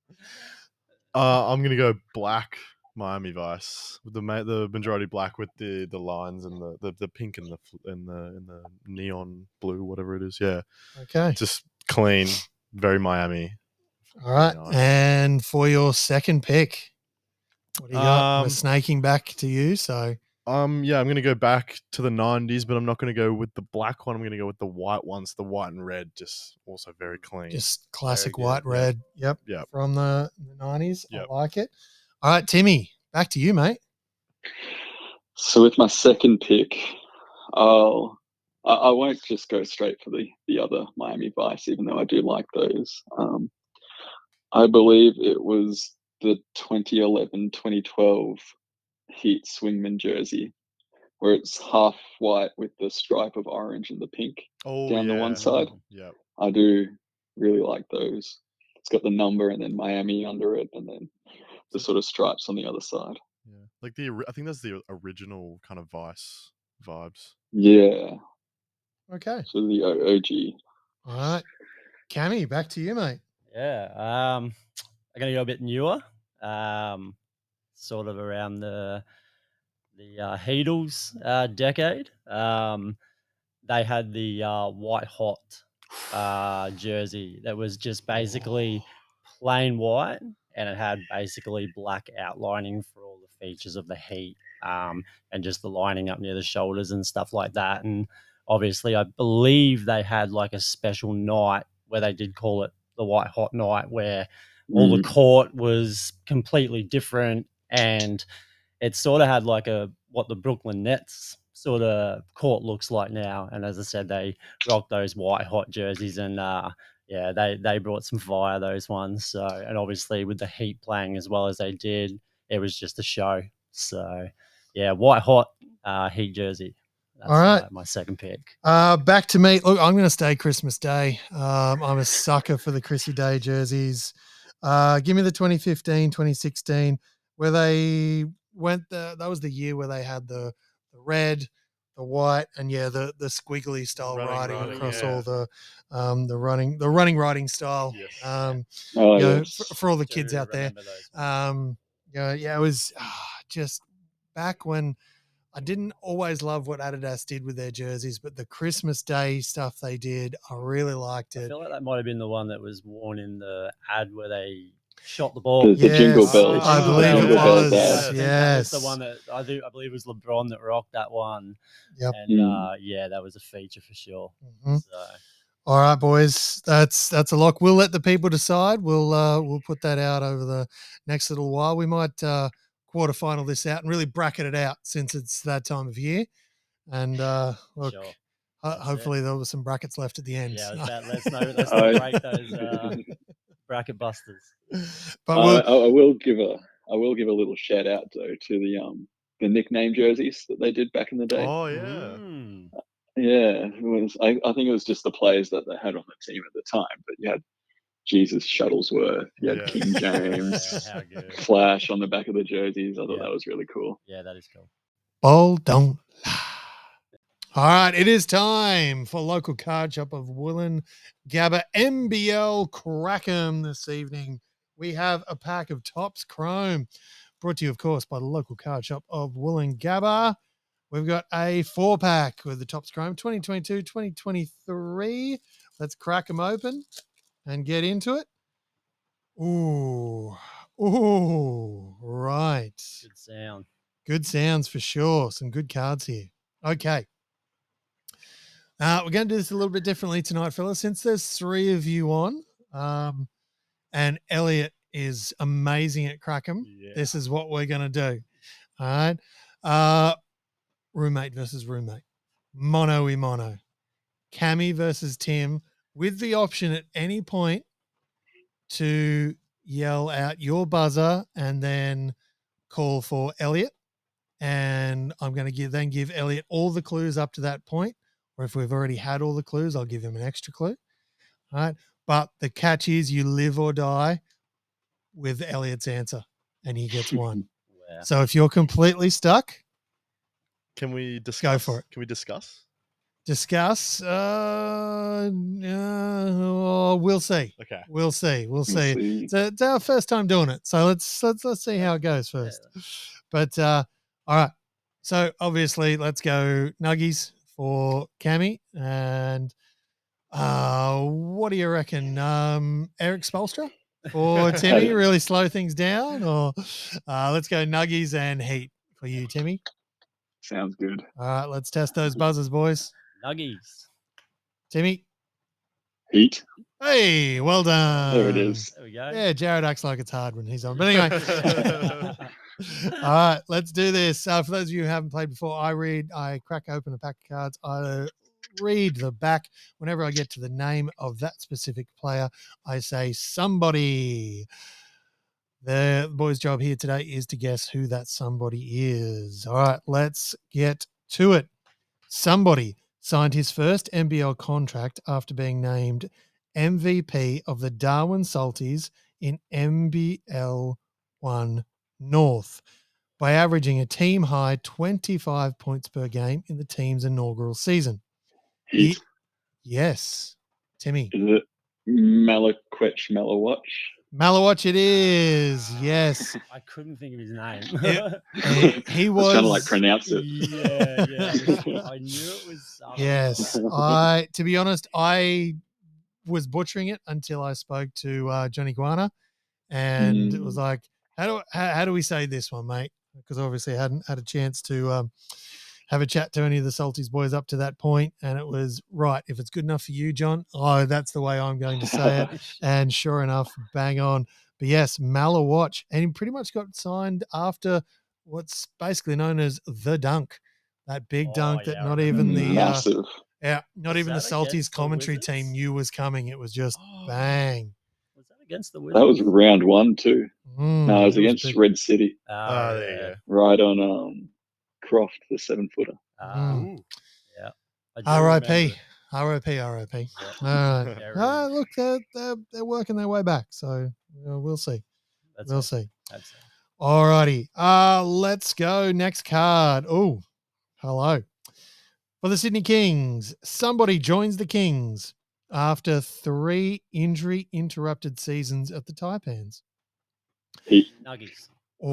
Uh, I'm gonna go black Miami Vice with the ma- the majority black with the, the lines and the, the, the pink and the fl- and the and the neon blue, whatever it is. Yeah, okay. just clean, very Miami. All right. nice. And for your second pick, what do you got? We're Um, snaking back to you. So, Um, yeah, I'm gonna go back to the nineties, but I'm not gonna go with the black one. I'm gonna go with the white ones. The white and red, just also very clean. just classic good, white, yeah. red. Yep. Yep. From the, the nineties. Yep. I like it. All right, Timmy, back to you, mate. So with my second pick, I'll I, I won't just go straight for the the other Miami Vice, even though I do like those. Um, I believe it was the twenty eleven twenty twelve Heat Swingman jersey, where it's half white with the stripe of orange and the pink oh down yeah, the one side. Yep. I do really like those. It's got the number and then Miami under it, and then the sort of stripes on the other side. Yeah, like the ori- I think that's the original kind of Vice vibes. Yeah, Okay. so the O- OG. All right. Cammy, back to you, mate. Yeah, um, I'm gonna go a bit newer, um, sort of around the the uh, Heatles uh, decade. Um, they had the uh, white hot uh, jersey that was just basically plain white, and it had basically black outlining for all the features of the Heat, um, and just the lining up near the shoulders and stuff like that. And obviously, I believe they had like a special night where they did call it the White Hot Night, where all the Mm. court was completely different, and it sort of had like a what the Brooklyn Nets sort of court looks like now. And as I said, they rocked those white hot jerseys, and uh, yeah, they they brought some fire, those ones. So, and obviously with the Heat playing as well as they did, it was just a show. So yeah, white hot uh, Heat jersey. That's All right. uh, my second pick. Uh, back to me. Look, I'm going to stay Christmas Day. Um, I'm a sucker for the Chrissy Day jerseys. Uh, give me the twenty fifteen, twenty sixteen, where they went. The, that was the year where they had the, the red, the white, and yeah, the the squiggly style Running, writing running, across yeah. all the um, the running the running writing style. Yes. Um, Oh, you know, yes. for, for all the kids Do out there. remember those ones. Um, yeah, yeah, it was ah, just back when I didn't always love what Adidas did with their jerseys, but the Christmas Day stuff they did, I really liked I it. feel like that might have been the one that was worn in the ad where they shot the ball. The, the Jingle Yes, Bells. I the believe it Jingle Bells was. Yeah, I ad. think that was the Yes. one that I do. I believe it was LeBron that rocked that one. Yep. And Mm. uh, yeah, that was a feature for sure. Mhm. So All right, boys, that's that's a lock. We'll let the people decide. We'll uh, we'll put that out over the next little while. We might uh, quarterfinal this out and really bracket it out since it's that time of year. And uh, look, sure. ho- That's it. hopefully there was some brackets left at the end. Yeah, I was about, let's know. Let's I- not break those uh, bracket busters. but I, we'll, I, I will give a I will give a little shout out though to the um the nickname jerseys that they did back in the day. Oh yeah. Mm. Yeah, it was. I, I think it was just the players that they had on the team at the time. But you had Jesus Shuttlesworth. You had Yeah. King James, Yeah, how good. Flash on the back of the jerseys. I thought Yeah. that was really cool. Yeah, that is cool. Ball don't lie. All right, it is time for local card shop of Wollongabba M B L Crackham this evening. We have a pack of Topps Chrome, brought to you, of course, by the local card shop of Wollongabba. We've got a four pack with the Topps Chrome twenty twenty-two twenty twenty-three. Let's crack them open and get into it. Ooh, ooh, right. Good sound. Good sounds for sure. Some good cards here. Okay. Uh, we're going to do this a little bit differently tonight, fellas, since there's three of you on, um, and Elliot is amazing at Crackham. Yeah. This is what we're going to do. All right. Uh, roommate versus roommate. Mono e mono. Cammy versus Tim, with the option at any point to yell out your buzzer and then call for Elliot. And I'm going to give then give Elliot all the clues up to that point. Or if we've already had all the clues, I'll give him an extra clue. All right. But the catch is you live or die with Elliot's answer, and he gets one. Wow. So if you're completely stuck, Can we discuss? for it. Can we discuss? discuss. Uh, uh, we'll see. Okay. We'll see. We'll We'll see. see. It's, a, it's our first time doing it, so let's let's let's see how it goes first. But uh, all right. So obviously, let's go Nuggies for Cammy, and uh, what do you reckon, um, Eric Spolstra for Timmy? Really slow things down, or uh, let's go Nuggies and Heat for you, Timmy. Sounds good. All right, let's test those buzzers, boys. Nuggies. Timmy. Heat. Hey, well done. There it is. There we go. Yeah, Jared acts like it's hard when he's on. But anyway. All right, let's do this. Uh, for those of you who haven't played before, I read, I crack open a pack of cards. I read the back. Whenever I get to the name of that specific player, I say somebody. The boys' job here today is to guess who that somebody is. All right, let's get to it. Somebody signed his first N B L contract after being named M V P of the Darwin Salties in N B L one North by averaging a team high twenty-five points per game in the team's inaugural season. Heat. Yes. Timmy. Is it Malaquech Malawatch? Malawatch it is. Yes. I couldn't think of his name. He, he I was was trying to like pronounce it. yeah, yeah. I knew it was something. Yes. I to be honest, I was butchering it until I spoke to uh, Johnny Guana, and it was Mm. like, how do how, how do we say this one, mate? Because obviously I hadn't had a chance to um, have a chat to any of the Salties boys up to that point, and it was right. If it's good enough for you, John, oh, that's the way I'm going to say it. And sure enough, bang on. But yes, Malawatch, and he pretty much got signed after what's basically known as the dunk, that big Oh, dunk yeah, that I not remember even that. the uh, Massive. yeah, not Was even the that Salties against the commentary Wizards? team knew was coming. It was just Oh, bang. was that against the Wizards? That was round one too. Mm, No, it was it was against big. Red City, Ah, Ah, there you yeah. go. right on um Croft, the seven footer. Ah, Mm. Ooh. yeah. I do R I P. remember. R I P, R I P. Yeah. All right. Very- Ah, look, they're, they're, they're working their way back. So uh, we'll see. That's We'll it. see. That's it. All righty. Uh, let's go. Next card. Oh, hello. For the Sydney Kings, somebody joins the Kings after three injury interrupted seasons at the Taipans. Heat. Nuggies.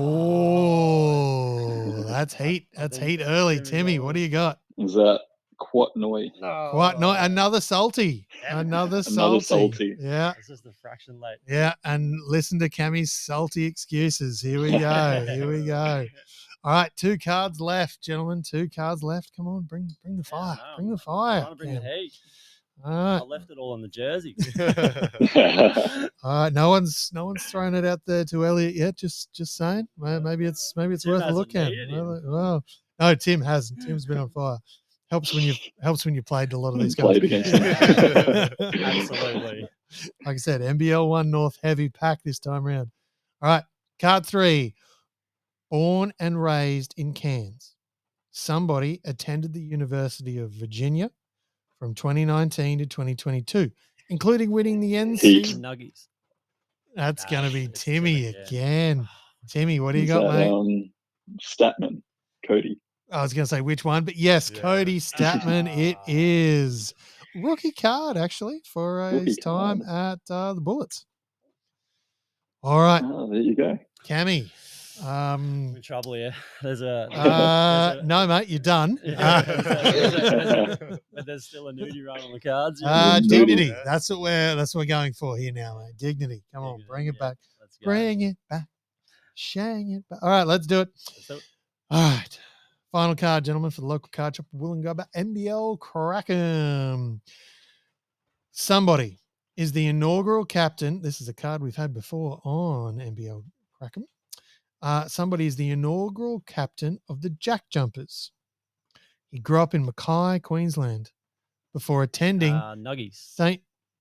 Oh, that's heat. I That's think heat that's early. Timmy Timmy, Wallace. what do you got? Was that Quatnoy? No. What? No, another salty. Damn it. Another salty. salty. Yeah. It's just a fraction late. Yeah. And listen to Cammy's salty excuses. Here we go. Here we go. All right. Two cards left, gentlemen. Two cards left. Come on. Bring bring the Yeah, I fire. know. Bring the I'm fire. trying to bring the Cam. heat. All I right. left it all on the jersey. All right. No one's no one's thrown it out there to Elliot yet. Just just saying. May- Maybe it's maybe it's Tim worth a hasn't look at. needed him. Well, well, no, Tim hasn't. Tim's been on fire. Helps when you helps when you played a lot of these guys. Played against them. Absolutely. Like I said, N B L one North heavy pack this time around. All right, card three. Born and raised in Cairns, somebody attended the University of Virginia from twenty nineteen to twenty twenty-two, including winning the N Heat. C. Nuggies. That's Nah, going to be it's Timmy Timmy again. again. Timmy, what do you Is got, that, mate? Um, Statman, Cody. I was going to say which one, but yes, Yeah. Cody Statman, it Ah. is. Rookie card, actually, for uh, Rookie his time card. at uh, the Bullets. All right, Oh, there you go. Cammy. I'm Um, in trouble here. There's a, uh, there's a no, mate, you're done. Yeah, Uh, there's a- there's a- there's a- but there's still a nudie run on the cards. yeah. uh, Nudie. dignity. Yeah. That's what we're that's what we're going for here now, mate. Dignity. Come on, Dignity, bring it yeah. back. Let's go. Bring it back. Shang it back. All right, let's do it. Let's do it. All right. Final card, gentlemen, for the local card shop, Wollongobba N B L Crackham. Somebody is the inaugural captain. This is a card we've had before on N B L Crackham. Uh, somebody is the inaugural captain of the Jack Jumpers. He grew up in Mackay, Queensland, before attending Uh, Nuggies. Saint.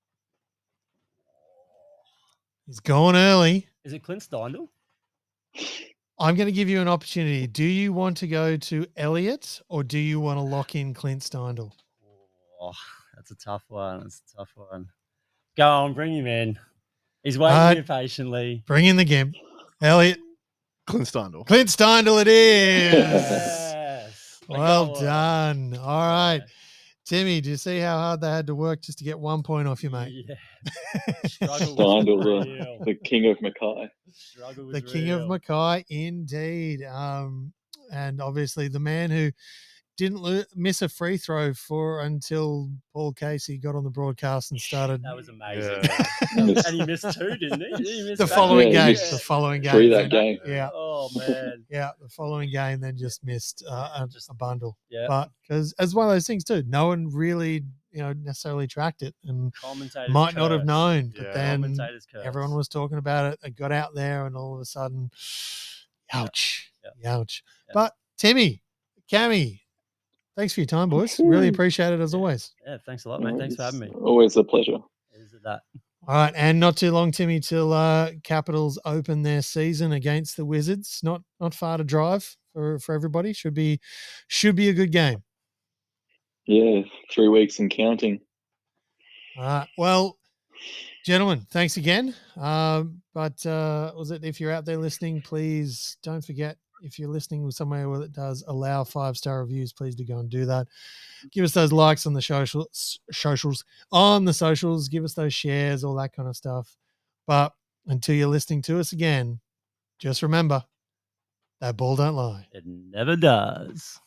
He's going early. Is it Clint Steindl? I'm going to give you an opportunity. Do you want to go to Elliot or do you want to lock in Clint Steindl? Oh, that's a tough one. That's a tough one. Go on, bring him in. He's waiting Uh, here patiently. Bring in the game. Elliot. Clint Steindl. Clint Steindl it is. Yes. I Well got one. done. All right. Yeah. Timmy, do you see how hard they had to work just to get one point off you, mate? Yeah. Struggle Steindl, was the, real. the king of Mackay. Struggle was The king of real. Mackay, indeed. Um, and obviously the man who didn't lo- miss a free throw for until Paul Casey got on the broadcast and started That was amazing. Yeah. Missed And he missed two, didn't he? he missed the back- following Yeah, game. he The missed following game. Three then- that game. Yeah. Oh, man. Yeah, the following game, then just missed uh, a, Just- a bundle. Yeah. But because as one of those things too, no one really, you know, necessarily tracked it and Commentators might not have curse. known. But Yeah. then Commentators curse. everyone was talking about it. It got out there, and all of a sudden, ouch, ouch. Yeah. But Timmy, Cammy, thanks for your time, boys. Really appreciate it as always. Yeah, thanks a lot, mate. Thanks for having me. Always a pleasure. Is it that? All right, and not too long, Timmy, till uh, Capitals open their season against the Wizards. Not not far to drive for, for everybody. Should be should be a good game. Yeah, three weeks and counting. All right. Well, gentlemen, thanks again. Um, but uh, was it if you're out there listening, please don't forget, if you're listening with somewhere where it does allow five star reviews, please do go and do that. Give us those likes on the socials, socials on the socials. Give us those shares, all that kind of stuff. But until you're listening to us again, just remember that ball don't lie. It never does.